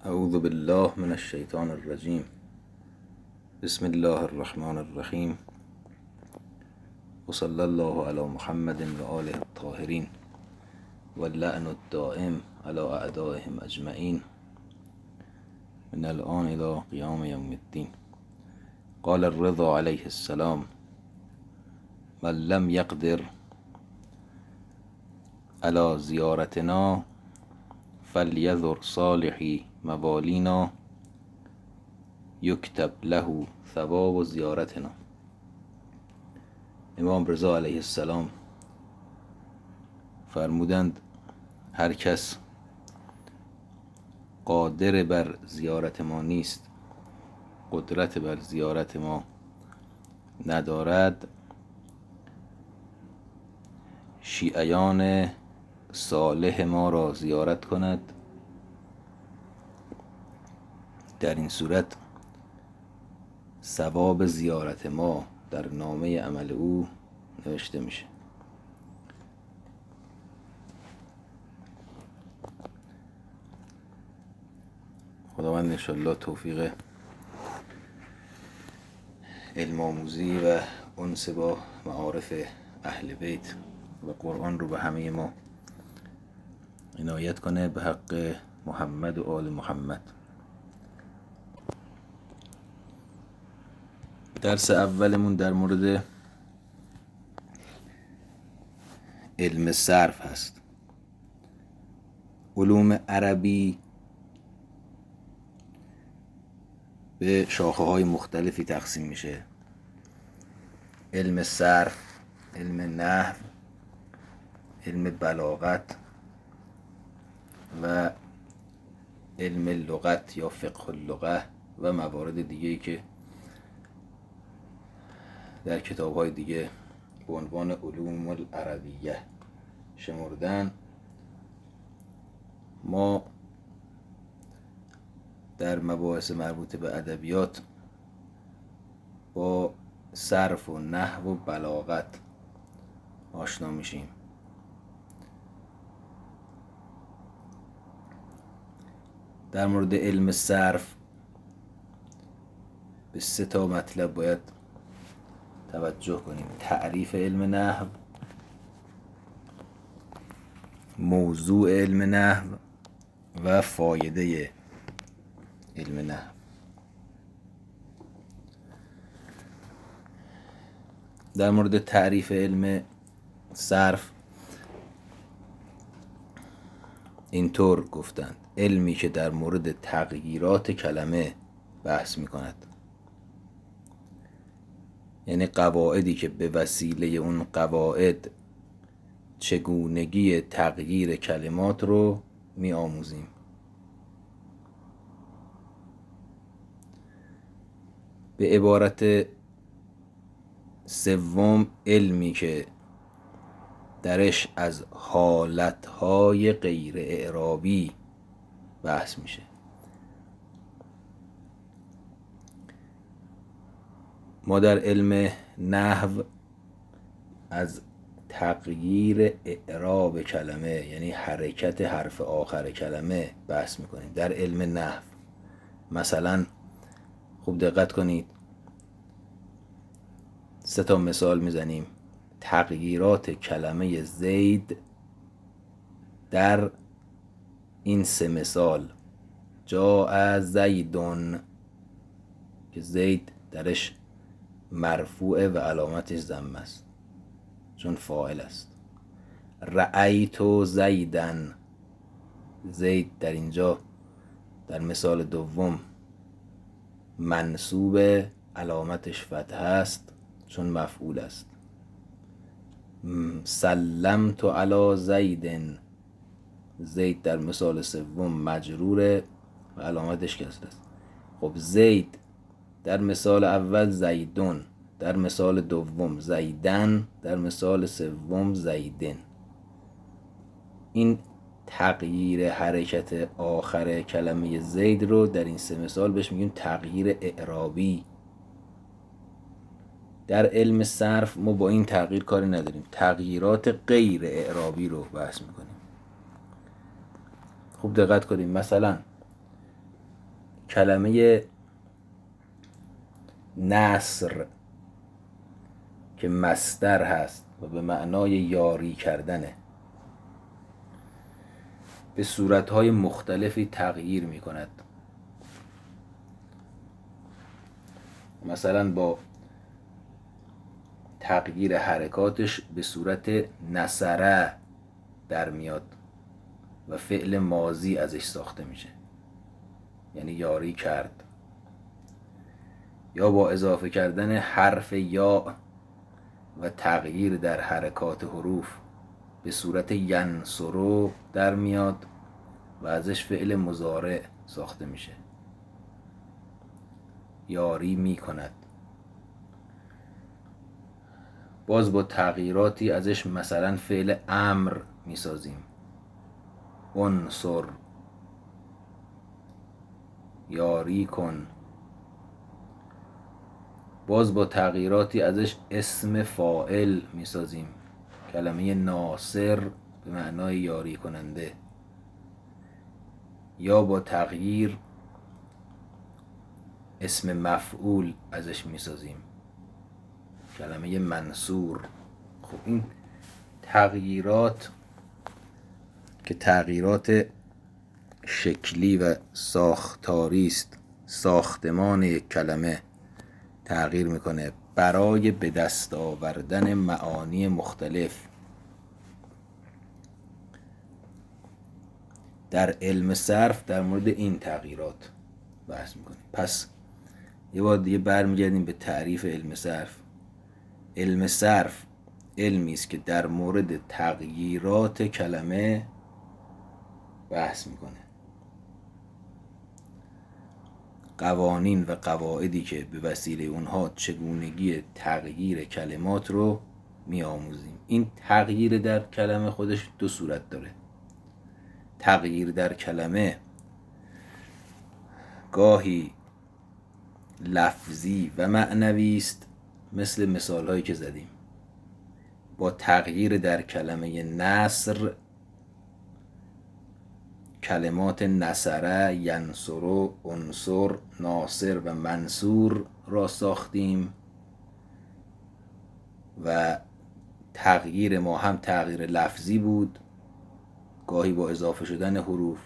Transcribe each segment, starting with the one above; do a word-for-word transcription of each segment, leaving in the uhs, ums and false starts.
اعوذ بالله من الشیطان الرجیم. بسم الله الرحمن الرحیم و صلی الله علی محمد و آله الطاهرین و اللعن الدائم علی اعدائهم اجمعین من الآن الى قیام یوم الدین. قال الرضا علیه السلام: من لم یقدر علی زیارتنا فلیذر صالحی موالینا یکتب له ثواب زیارتنا. امام رضا علیه السلام فرمودند هر کس قادر بر زیارت ما نیست، قدرت بر زیارت ما ندارد، شیعیان صالح ما را زیارت کند. در این صورت ثواب زیارت ما در نامه عمل او نوشته میشه. خداوند انشالله توفیق علم آموزی و انس با معارف اهل بیت و قرآن رو به همه ما عنایت کنه به حق محمد و آل محمد. درس اولمون در مورد علم صرف هست. علوم عربی به شاخه های مختلفی تقسیم میشه: علم صرف، علم نحو، علم بلاغت و علم لغت یا فقه اللغه و موارد دیگه‌ای که در کتاب‌های دیگه به عنوان علوم العربیه شمردن. ما در مباحث مربوط به ادبیات با صرف و نحو و بلاغت آشنا میشیم. در مورد علم صرف به سه تا مطلب باید توجه کنیم: تعریف علم نحو، موضوع علم نحو و فایده علم نحو. در مورد تعریف علم صرف اینطور گفتند: علمی که در مورد تغییرات کلمه بحث می کند، یعنی قواعدی که به وسیله اون قواعد چگونگی تغییر کلمات رو می آموزیم. به عبارت سوم، علمی که درش از حالتهای غیر اعرابی بحث میشه. ما در علم نحو از تغییر اعراب کلمه، یعنی حرکت حرف آخر کلمه بحث میکنیم. در علم نحو مثلا خوب دقت کنید، سه تا مثال میزنیم: تغییرات کلمه زید در این سه مثال: جاء زیدون که زید درش مرفوع و علامتش ضمه است چون فاعل است. رأیت زیدن، زید در اینجا در مثال دوم منصوب، علامتش فتحه است چون مفعول است. سلمت علی زیدن، زید در مثال سوم مجروره و علامتش کسر است. خب زید در مثال اول زیدون، در مثال دوم زیدن، در مثال سوم زیدن. این تغییر حرکت آخر کلمه زید رو در این سه مثال بهش میگیم تغییر اعرابی. در علم صرف ما با این تغییر کاری نداریم، تغییرات غیر اعرابی رو بحث میکنیم. خوب دقت کنیم. مثلا کلمه نصر که مصدر هست و به معنای یاری کردنه، به صورتهای مختلفی تغییر می کند. مثلا با تغییر حرکاتش به صورت نصره در میاد و فعل ماضی ازش ساخته میشه، یعنی یاری کرد. یا با اضافه کردن حرف یا و تغییر در حرکات حروف به صورت ینصرو در میاد و ازش فعل مضارع ساخته میشه، یاری میکند. باز با تغییراتی ازش مثلا فعل امر میسازیم، انصر، یاری کن. باز با تغییراتی ازش اسم فاعل میسازیم، کلمه ناصر به معنای یاری کننده. یا با تغییر اسم مفعول ازش میسازیم، کلمه منصور. خب این تغییرات که تغییرات شکلی و ساختاری است، ساختمان یک کلمه تغییر میکنه برای به دست آوردن معانی مختلف. در علم صرف در مورد این تغییرات بحث میکنیم. پس یه بار دیگه برمیگردیم به تعریف علم صرف. علم صرف علمی است که در مورد تغییرات کلمه بحث میکنه، قوانین و قواعدی که به وسیله اونها چگونگی تغییر کلمات رو میآموزیم. این تغییر در کلمه خودش دو صورت داره. تغییر در کلمه گاهی لفظی و معنوی است، مثل مثال هایی که زدیم. با تغییر در کلمه نصر کلمات نصره، ینصر، انصر، ناصر و منصور را ساختیم و تغییر ما هم تغییر لفظی بود، گاهی با اضافه شدن حروف،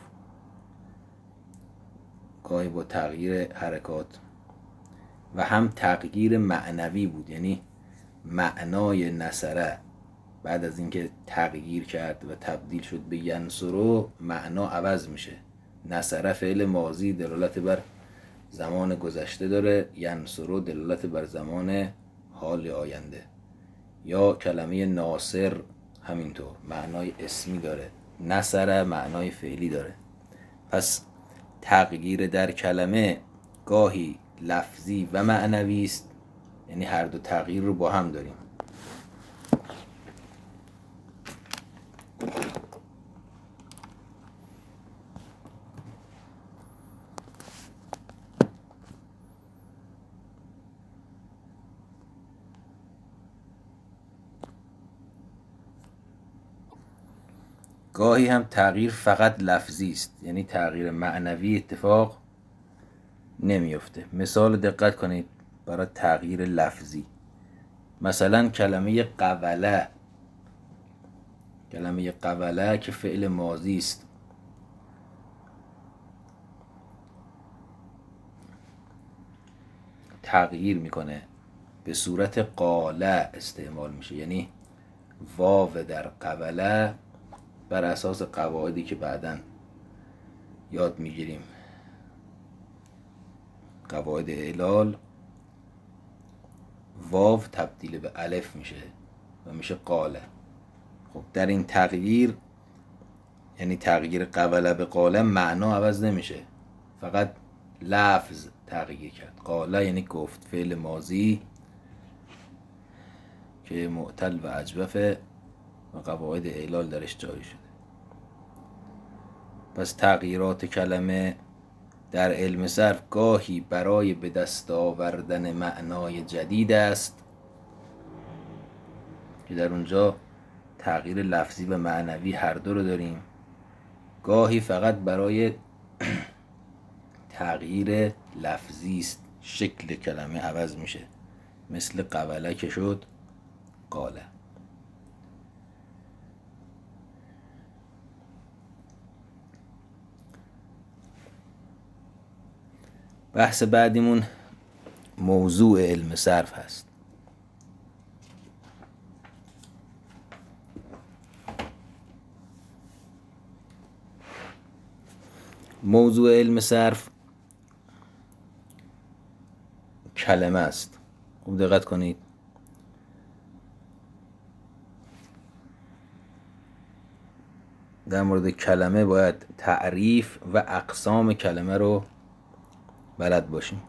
گاهی با تغییر حرکات، و هم تغییر معنوی بود، یعنی معنای نصره بعد از اینکه تغییر کرد و تبدیل شد به ینصرو معنا عوض میشه. نصره فعل ماضی دلالت بر زمان گذشته داره، ینصرو دلالت بر زمان حال آینده. یا کلمه ناصر همینطور معنای اسمی داره، نصره معنای فعلی داره. پس تغییر در کلمه گاهی لفظی و معنوی است، یعنی هر دو تغییر رو با هم داریم. گاهی هم تغییر فقط لفظی است، یعنی تغییر معنوی اتفاق نمیفته. مثال دقت کنید برای تغییر لفظی. مثلا کلمه قوله، کلمه قوله که فعل ماضی است، تغییر میکنه به صورت قاله استعمال میشه، یعنی واو در قوله بر اساس قواعدی که بعداً یاد میگیریم، قواعد اعلال، واو تبدیل به الف میشه و میشه قاله. خب در این تغییر، یعنی تغییر قوله به قاله، معنا عوض نمیشه، فقط لفظ تغییر کرد. قاله یعنی گفت، فعل ماضی که معتل و اجوفه و قواعد اعلال درش جاری شده. پس تغییرات کلمه در علم صرف گاهی برای به دست آوردن معنای جدید است که در اونجا تغییر لفظی و معنوی هر دو رو داریم، گاهی فقط برای تغییر لفظی است، شکل کلمه عوض میشه، مثل قوله که شد قاله. بحث بعدیمون موضوع علم صرف هست. موضوع علم صرف کلمه است. خوب دقت کنید. در مورد کلمه باید تعریف و اقسام کلمه رو بلد باشیم.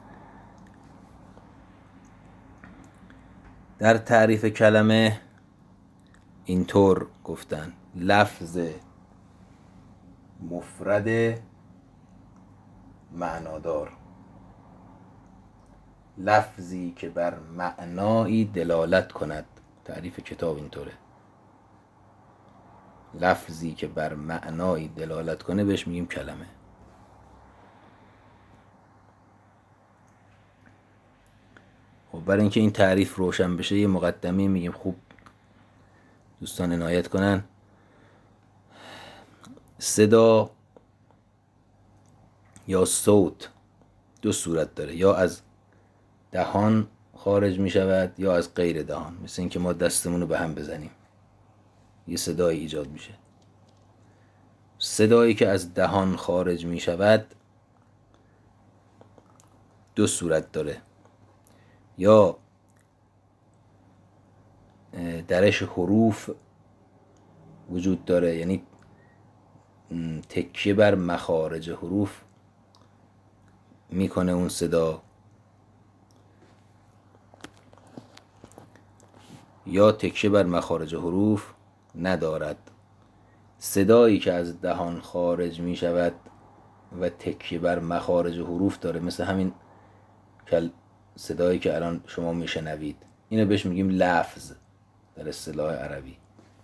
در تعریف کلمه اینطور گفتن: لفظ مفرد معنادار، لفظی که بر معنایی دلالت کند. تعریف کتاب اینطوره: لفظی که بر معنایی دلالت کنه بهش میگیم کلمه. خب برای اینکه این تعریف روشن بشه یه مقدمه میگیم، خوب دوستان عنایت کنن. صدا یا صوت دو صورت داره، یا از دهان خارج می شود یا از غیر دهان. مثل اینکه ما دستمون رو به هم بزنیم یه صدایی ایجاد میشه. صدایی که از دهان خارج می شود دو صورت داره: یا درش حروف وجود داره، یعنی تکیه بر مخارج حروف میکنه اون صدا، یا تکیه بر مخارج حروف ندارد. صدایی که از دهان خارج می شود و تکیه بر مخارج حروف داره، مثل همین صدایی که الان شما میشنوید، اینو بهش میگیم لفظ در اصطلاح عربی.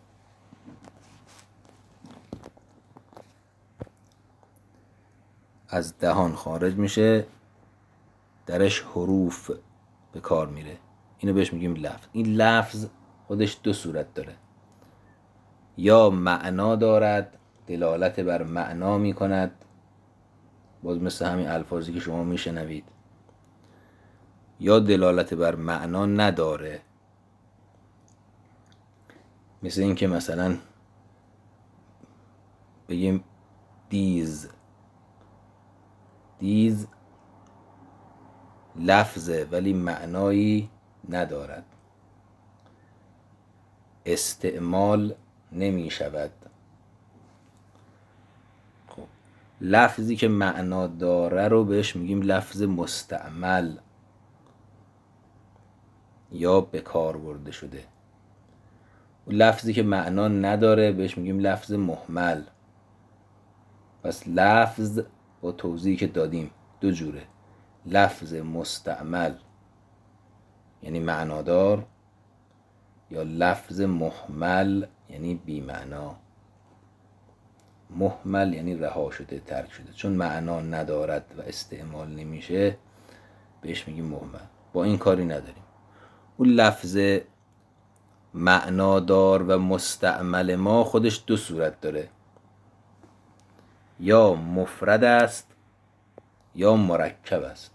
از دهان خارج میشه، درش حروف به کار میره، اینو بهش میگیم لفظ. این لفظ خودش دو صورت داره: یا معنا دارد، دلالت بر معنا میکند، باز مثل همین الفاظی که شما میشنوید، یا دلالت بر معنا نداره، مثل این که مثلا بگیم دیز. دیز لفظه ولی معنایی ندارد، استعمال نمی شود. خب لفظی که معنا داره رو بهش میگیم لفظ مستعمل یا به کار برده شده. و لفظی که معنا نداره بهش میگیم لفظ مهمل. پس لفظ با توضیحی که دادیم دو جوره: لفظ مستعمل یعنی معنادار، یا لفظ مهمل یعنی بی معنا. مهمل یعنی رها شده، ترک شده، چون معنا ندارد و استعمال نمیشه بهش میگیم مهمل. با این کاری نداریم. اون لفظ معنادار و مستعمل ما خودش دو صورت داره: یا مفرد است یا مرکب است.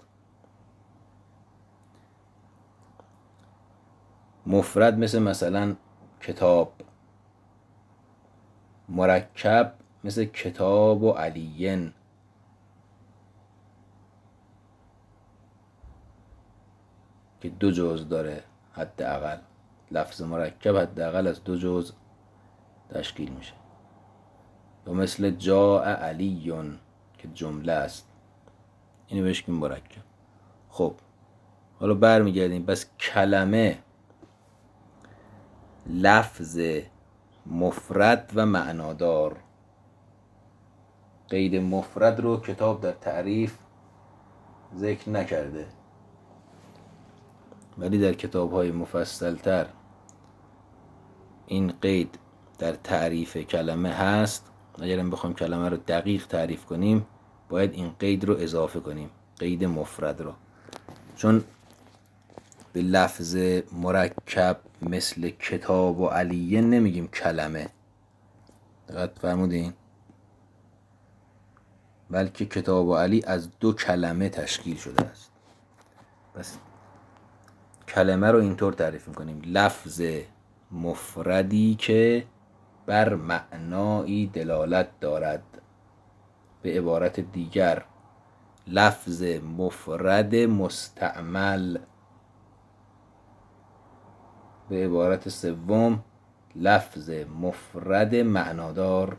مفرد مثل مثلا کتاب، مرکب مثل کتاب و علیین. که دو جزء داره حداقل. لفظ مرکب حداقل از دو جزء تشکیل میشه. و مثل جاء علیون که جمله است، اینو بهش میگیم مرکب. خب حالا برمیگردیم. بس کلمه لفظ مفرد و معنادار. قید مفرد رو کتاب در تعریف ذکر نکرده، ولی در کتاب‌های مفصل‌تر این قید در تعریف کلمه هست. اگر بخوایم کلمه رو دقیق تعریف کنیم باید این قید رو اضافه کنیم، قید مفرد رو، چون به لفظ مرکب مثل کتاب و علیه نمیگیم کلمه، دقت فرمودین؟ بلکه کتاب و علی از دو کلمه تشکیل شده است. پس کلمه رو اینطور تعریف میکنیم: لفظ مفردی که بر معنایی دلالت دارد. به عبارت دیگر لفظ مفرد مستعمل. به عبارت سوم لفظ مفرد معنادار.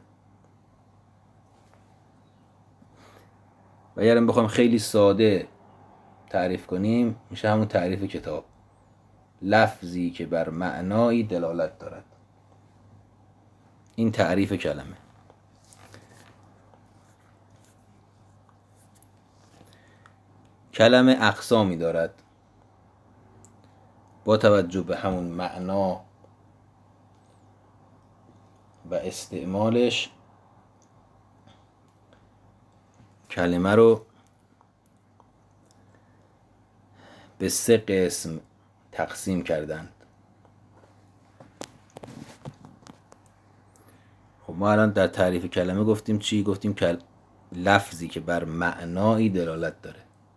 و اگر بخوایم خیلی ساده تعریف کنیم میشه همون تعریف کتاب: لفظی که بر معنایی دلالت دارد. این تعریف کلمه. کلمه اقسامی دارد. با توجه به همون معنا و استعمالش کلمه رو به سه قسم تقسیم کردند. خب ما الان در تعریف کلمه گفتیم چی؟ گفتیم که لفظی که بر معنایی دلالت داره.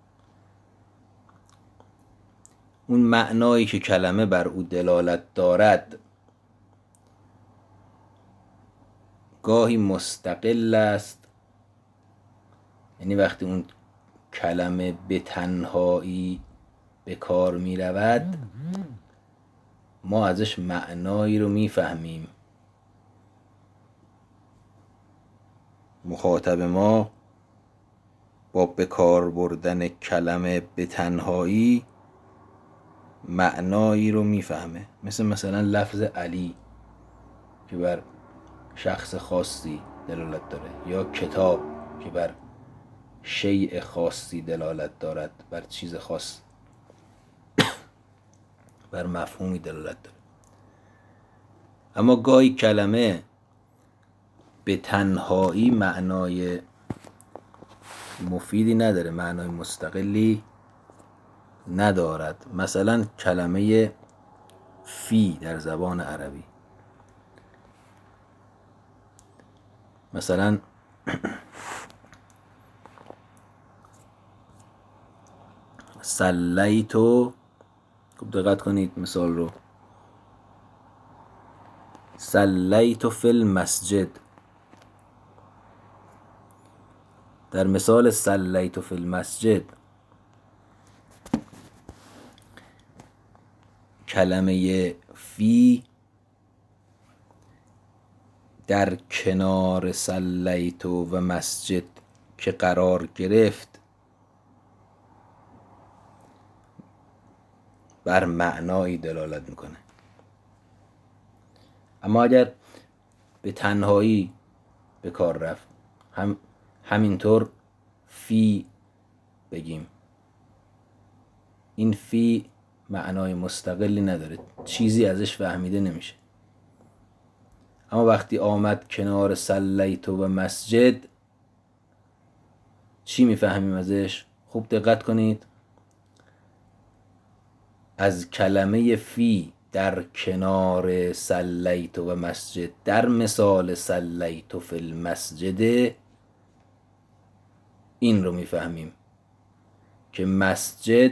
اون معنایی که کلمه بر او دلالت دارد گاهی مستقل است، یعنی وقتی اون کلمه به تنهایی به کار می رود ما ازش معنایی رو می فهمیم. مخاطب ما با به کار بردن کلمه به تنهایی معنایی رو میفهمه. مثل مثلا لفظ علی که بر شخص خاصی دلالت داره، یا کتاب که بر شیء خاصی دلالت دارد، بر چیز خاص، بر مفهومی دلالت داره. اما گاهی کلمه به تنهایی معنای مفیدی نداره، معنای مستقلی ندارد. مثلا کلمه فی در زبان عربی، مثلا سلیتو، خوب دقت کنید مثال رو، سلیتو فی المسجد. در مثال سلیتو فی المسجد کلمه فی در کنار سلیتو و مسجد که قرار گرفت بر معنایی دلالت میکنه. اما اگر به تنهایی به کار رفت هم همینطور فی بگیم، این فی معنای مستقلی نداره، چیزی ازش فهمیده نمیشه. اما وقتی آمد کنار سلیتو و مسجد چی میفهمیم ازش؟ خوب دقت کنید. از کلمه فی در کنار سلیتو و مسجد در مثال سلیتو فی المسجد این رو میفهمیم که مسجد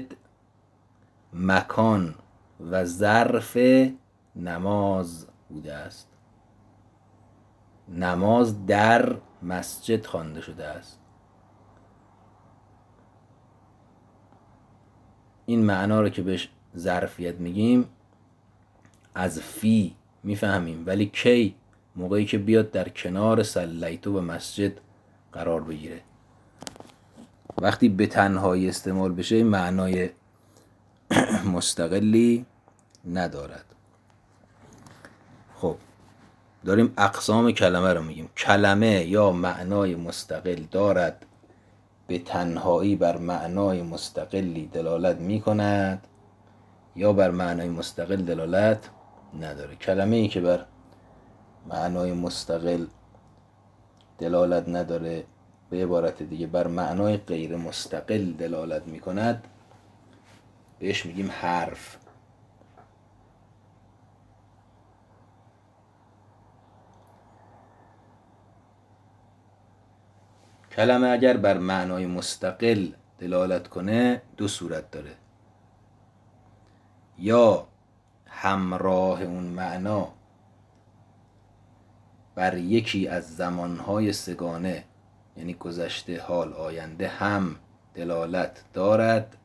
مکان و ظرف نماز بوده است. نماز در مسجد خوانده شده است. این معنا رو که بهش ظرفیت میگیم از فی میفهمیم، ولی کی؟ موقعی که بیاد در کنار سلیتو و مسجد قرار بگیره. وقتی به تنهایی استعمال بشه این معنای مستقلی ندارد. خب داریم اقسام کلمه رو میگیم. کلمه یا معنای مستقل دارد، به تنهایی بر معنای مستقلی دلالت میکند، یا بر معنای مستقل دلالت نداره. کلمه ای که بر معنای مستقل دلالت نداره به عبارت دیگه بر معنای غیر مستقل دلالت می کند بهش میگیم حرف. کلمه اگر بر معنای مستقل دلالت کنه دو صورت داره: یا همراه اون معنا بر یکی از زمانهای سگانه، یعنی گذشته، حال، آینده، هم دلالت دارد،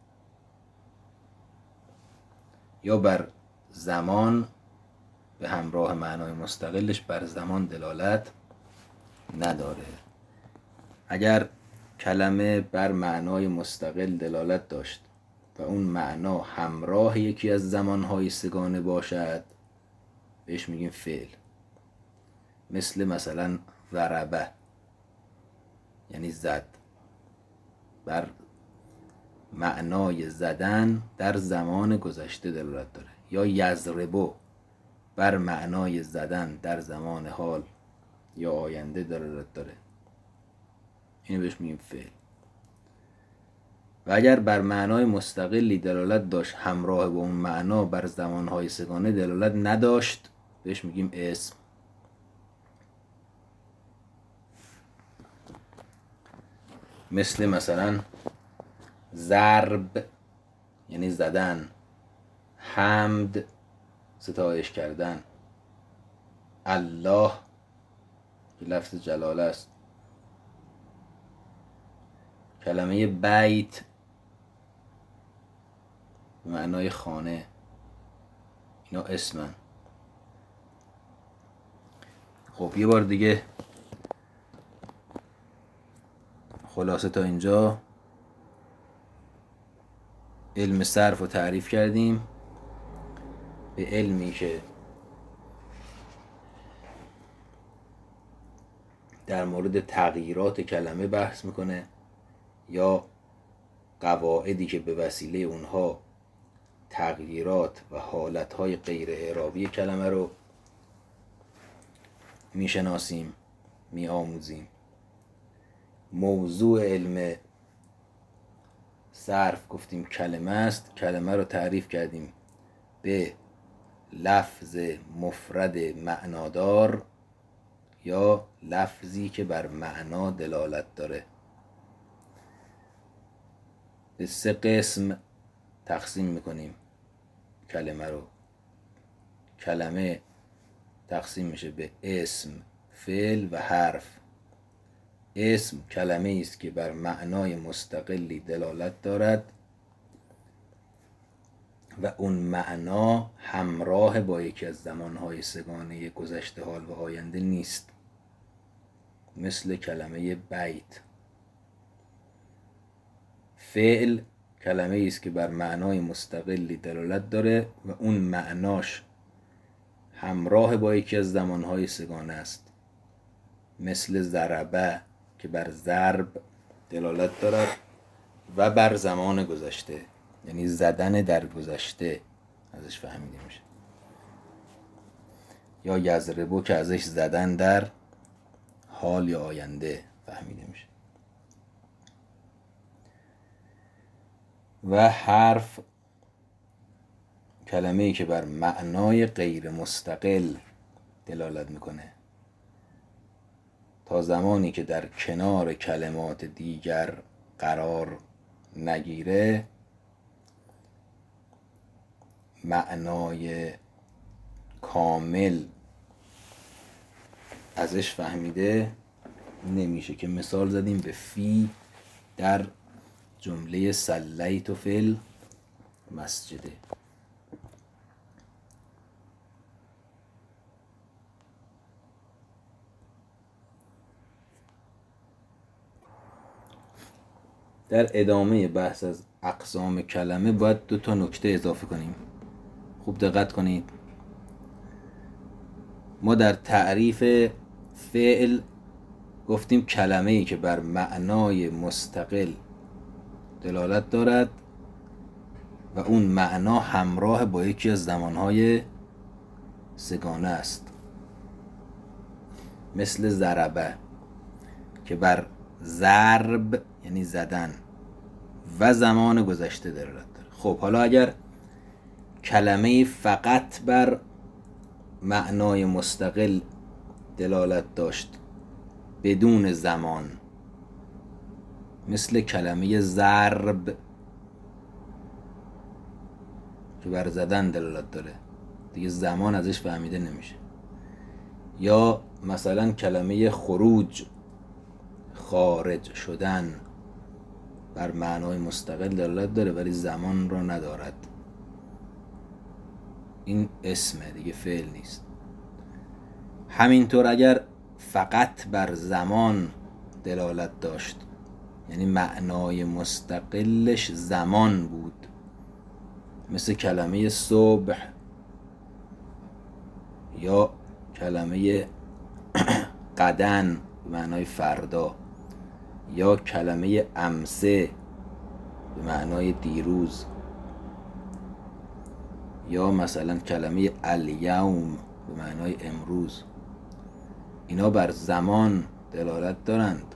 یا بر زمان به همراه معنای مستقلش بر زمان دلالت نداره. اگر کلمه بر معنای مستقل دلالت داشت و اون معنا همراه یکی از زمانهای سگانه باشد بهش میگیم فعل. مثل مثلا ضربه یعنی زد، بر معنای زدن در زمان گذشته دلالت داره. یا یضربو بر معنای زدن در زمان حال یا آینده دلالت داره، اینو بهش میگیم فعل. و اگر بر معنای مستقلی دلالت داشت همراه با اون معنا بر زمانهای سگانه دلالت نداشت بهش میگیم اسم. مثل مثلا ضرب یعنی زدن، حمد ستایش کردن، الله که لفظ جلاله است، کلمه بیت به معنای خانه، اینا اسمن. خب یه بار دیگه خلاصه تا اینجا علم صرف رو تعریف کردیم، به علمی که در مورد تغییرات کلمه بحث میکنه یا قواعدی که به وسیله اونها تغییرات و حالتهای غیر اعرابی کلمه رو میشناسیم، میآموزیم. موضوع علم صرف گفتیم کلمه است. کلمه رو تعریف کردیم به لفظ مفرد معنادار یا لفظی که بر معنا دلالت داره. به سه قسم تقسیم میکنیم کلمه رو. کلمه تقسیم میشه به اسم، فعل و حرف. اسم کلمه است که بر معنای مستقلی دلالت دارد و اون معنا همراه با یکی از زمانهای سگانه گذشته، حال و آینده نیست. مثل کلمه بیت. فعل کلمه است که بر معنای مستقلی دلالت داره و اون معناش همراه با یکی از زمانهای سگانه است. مثل ضربه که بر ضرب دلالت دارد و بر زمان گذشته، یعنی زدن در گذشته ازش فهمیده میشه. یا یضربو که ازش زدن در حال یا آینده فهمیده میشه. و حرف کلمه ای که بر معنای غیر مستقل دلالت میکنه تا زمانی که در کنار کلمات دیگر قرار نگیره معنای کامل ازش فهمیده نمیشه، که مثال زدیم به فی در جمله صلیت فی المسجد. در ادامه بحث از اقسام کلمه باید دو تا نکته اضافه کنیم. خوب دقت کنید. ما در تعریف فعل گفتیم کلمه ای که بر معنای مستقل دلالت دارد و اون معنا همراه با یکی از زمانهای سگانه است. مثل ضربه که بر ضرب یعنی زدن و زمان گذشته دلالت داره. خب حالا اگر کلمه فقط بر معنای مستقل دلالت داشت بدون زمان، مثل کلمه ضرب که بر زدن دلالت داره، دیگه زمان ازش فهمیده نمیشه. یا مثلا کلمه خروج، خارج شدن، بر معنای مستقل دلالت داره ولی زمان را ندارد. این اسمه دیگه، فعل نیست. همینطور اگر فقط بر زمان دلالت داشت، یعنی معنای مستقلش زمان بود، مثل کلمه صبح یا کلمه غدن به معنای فردا، یا کلمه امسه به معنای دیروز، یا مثلا کلمه الیوم به معنای امروز، اینا بر زمان دلالت دارند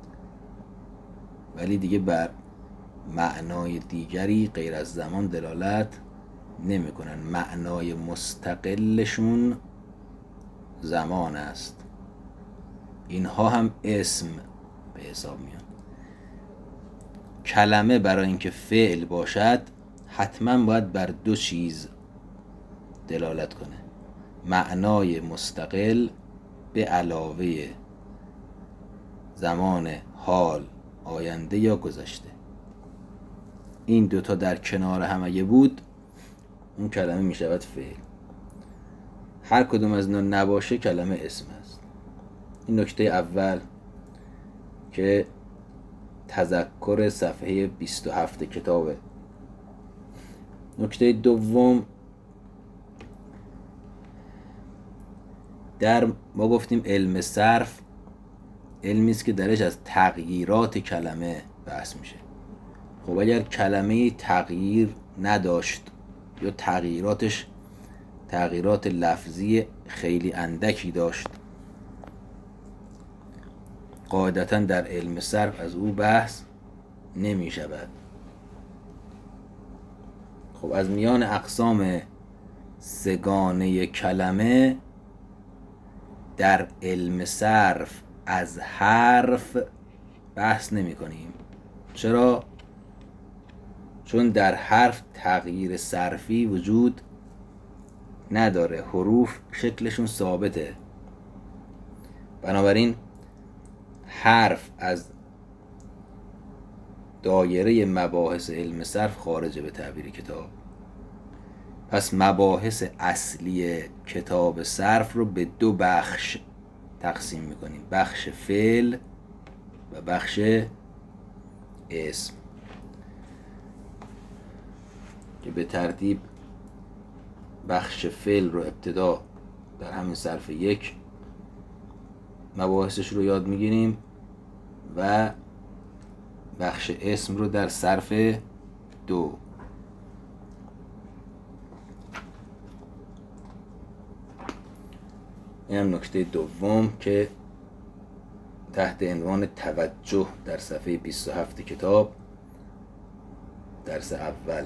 ولی دیگه بر معنای دیگری غیر از زمان دلالت نمی کنن. معنای مستقلشون زمان است. اینها هم اسم به حساب میان. کلمه برای اینکه فعل باشد حتما باید بر دو چیز دلالت کنه: معنای مستقل به علاوه زمان حال، آینده یا گذشته. این دوتا در کنار هم اگه بود اون کلمه می شود فعل. هر کدوم از اینا نباشه کلمه اسم است. این نکته اول که تذکر صفحه بیست و هفت کتابه. نکته دوم، در ما گفتیم علم صرف علمی است که درش از تغییرات کلمه بحث میشه. خب اگر کلمه تغییر نداشت یا تغییراتش تغییرات لفظی خیلی اندکی داشت، قاعدتا در علم صرف از او بحث نمی شود. خب از میان اقسام سگانه کلمه در علم صرف از حرف بحث نمی کنیم. چرا؟ چون در حرف تغییر صرفی وجود نداره، حروف شکلشون ثابته. بنابراین حرف از دایره مباحث علم صرف خارجه به تعبیر کتاب. پس مباحث اصلی کتاب صرف رو به دو بخش تقسیم میکنیم: بخش فعل و بخش اسم، که به ترتیب بخش فعل رو ابتدا در همین صرف یک مباحثش رو یاد میگیریم و بخش اسم رو در صرف دو. این هم نکته دوم که تحت عنوان توجه در صفحه بیست و هفت کتاب، درس اول،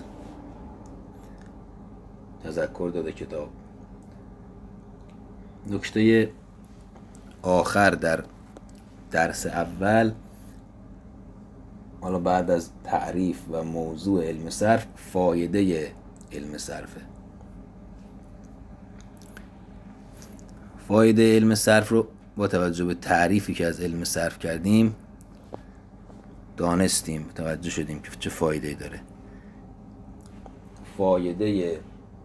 تذکر داده کتاب. نکته آخر در درس اول، حالا بعد از تعریف و موضوع علم صرف، فایده علم صرفه. فایده علم صرف رو با توجه به تعریفی که از علم صرف کردیم دانستیم، توجه شدیم که چه فایده‌ای داره. فایده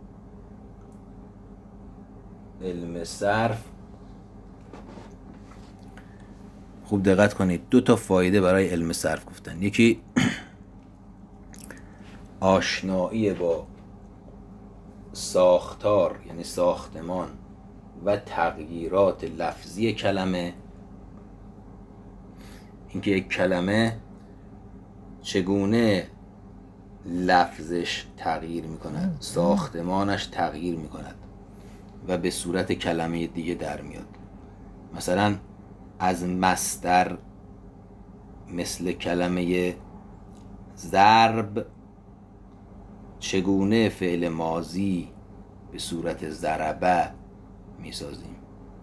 علم صرف، خوب دقت کنید، دو تا فایده برای علم صرف گفتن. یکی آشنایی با ساختار یعنی ساختمان و تغییرات لفظی کلمه، اینکه یک کلمه چگونه لفظش تغییر میکند، ساختمانش تغییر میکند و به صورت کلمه دیگه در میاد. مثلا از مصدر مثل کلمه ضرب چگونه فعل ماضی به صورت ضربه میسازیم،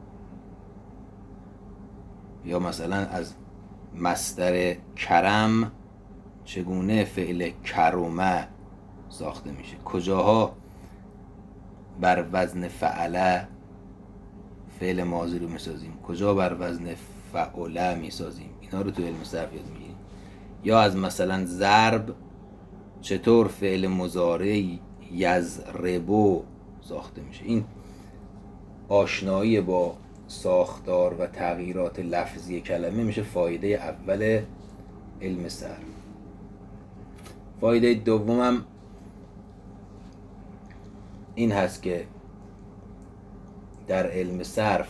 یا مثلا از مصدر کرم چگونه فعل کرمه ساخته میشه، کجاها بر وزن فعله فعل ماضی رو میسازیم، کجا بر وزن فعله میسازیم. اینا رو تو علم صرف یاد میگیریم. یا از مثلا ضرب چطور فعل مضارع یضربو ساخته میشه. این آشنایی با ساختار و تغییرات لفظی کلمه میشه فایده اول علم صرف. فایده دومم این هست که در علم صرف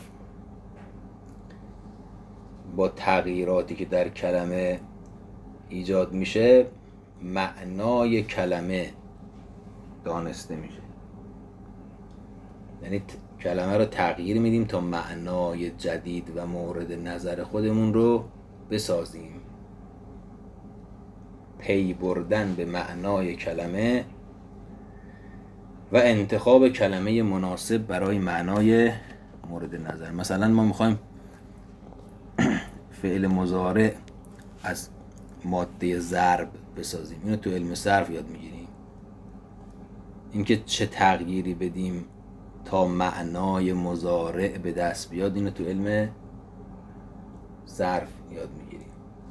با تغییراتی که در کلمه ایجاد میشه معنای کلمه دانسته میشه. یعنی کلمه رو تغییر میدیم تا معنای جدید و مورد نظر خودمون رو بسازیم. پی بردن به معنای کلمه و انتخاب کلمه مناسب برای معنای مورد نظر. مثلا ما میخوایم فعل مضارع از ماده ضرب بسازیم، اینو تو علم صرف یاد میگیریم. اینکه چه تغییری بدیم تا معنای مضارع به دست بیاد، اینو تو علم صرف یاد میگیریم.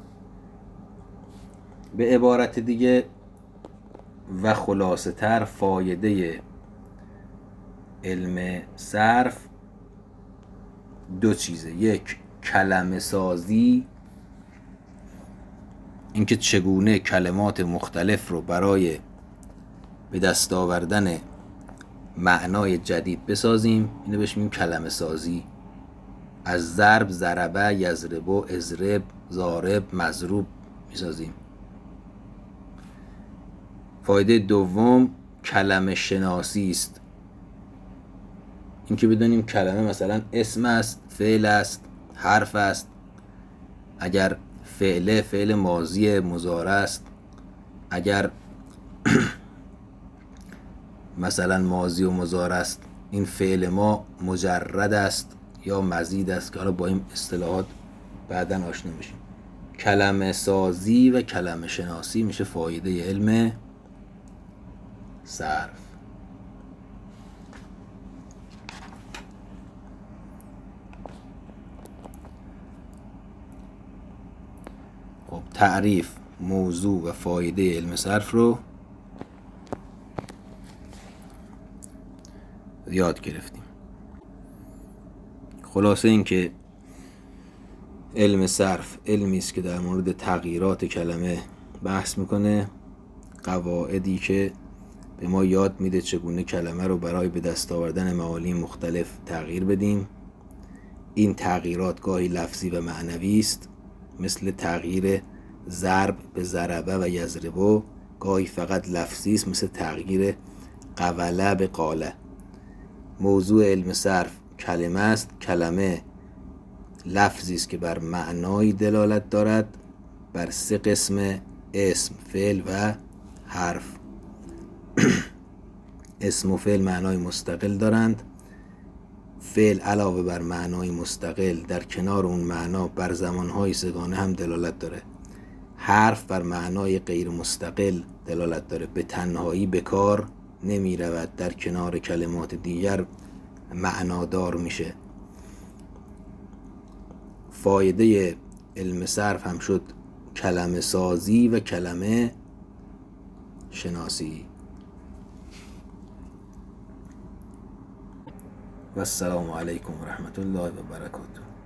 به عبارت دیگه و خلاصه تر، فایده علم صرف دو چیزه. یک، کلمه سازی، اینکه چگونه کلمات مختلف رو برای به دست آوردن معنای جدید بسازیم، اینو بهش میگیم کلمه سازی. از ضرب ضربه، یضربو، اضرب، ضارب، مضروب میسازیم. فایده دوم کلمه شناسی است، اینکه بدونیم کلمه مثلا اسم است، فعل است، حرف است. اگر فعل فعل ماضی مضارع است، اگر مثلا ماضی و مضارع است، این فعل ما مجرد است یا مزید است، که حالا با این اصطلاحات بعداً آشنا میشیم. کلمه سازی و کلمه شناسی میشه فایده علم صرف. خب تعریف، موضوع و فایده علم صرف رو یاد گرفتیم. خلاصه این که علم صرف علمی است که در مورد تغییرات کلمه بحث میکنه، قواعدی که به ما یاد میده چگونه کلمه رو برای به دست آوردن معانی مختلف تغییر بدیم. این تغییرات گاهی لفظی و معنوی است، مثل تغییر ضرب به ضربه و یضربو. گاهی فقط لفظی است، مثل تغییر قوله به قاله. موضوع علم صرف کلمه است. کلمه لفظی است که بر معنای دلالت دارد، بر سه قسم: اسم، فعل و حرف. اسم و فعل معنای مستقل دارند. فعل علاوه بر معنای مستقل در کنار اون معنا بر زمانهای سگانه هم دلالت داره. حرف بر معنای غیر مستقل دلالت داره، به تنهایی به کار نمی رود، در کنار کلمات دیگر معنادار میشه. فایده علم صرف هم شد کلمه سازی و کلمه شناسی. و السلام علیکم و رحمت الله و برکاته.